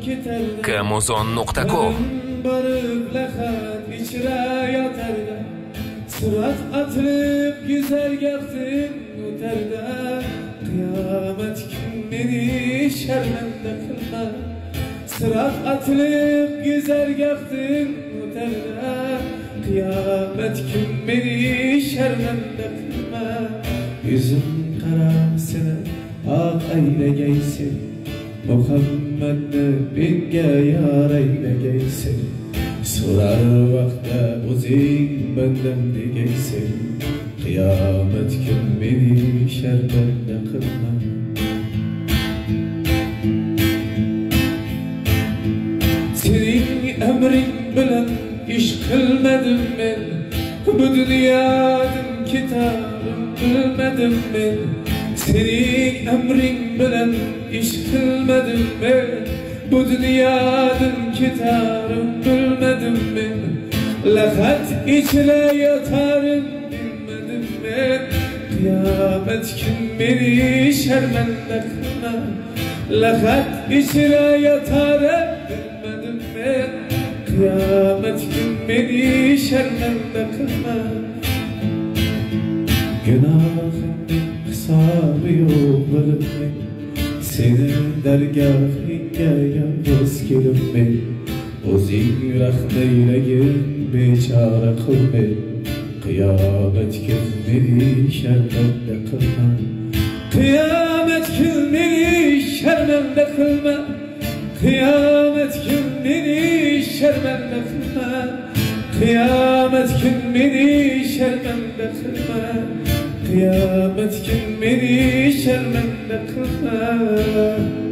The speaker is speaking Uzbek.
Kamuzon.com Barıp lahat içre yatarda Sırat atılıp güzergahtin öterde Kıyamet günleri şermende kılma Sırat atılıp güzergahtin öterde Kıyamet günleri şermende kılma Yüzüm karasını ak eylegeysin Muhammed'ni benga yar eylegeysin Sorar vaqtda o'zing bendam degaysin Qiyomat kun meni sharmanda qilma Sening amring bilan ish qilmadim men Bu dunyodan ketarim bilmadim men Sening amring bilan ish qilmadim men Bu dunyodan ketarim bilmadim men Lahat ichra yotarim bilmadim men Qiyomat kun meni sharmanda qilma Lahat ichra yotarim bilmadim men Qiyomat kun meni sharmanda qilma Günahimning hisobi yo'q bilib Senin dergahingga yolg'iz kelib men O'zing rahm aylagin bechora qil men Qiyomat kun meni sharmanda qilma Qiyomat kun meni sharmanda qilma Qiyomat kun meni sharmanda qilma Qiyomat kun meni sharmanda qilma Qiyomat kun meni sharmanda qilma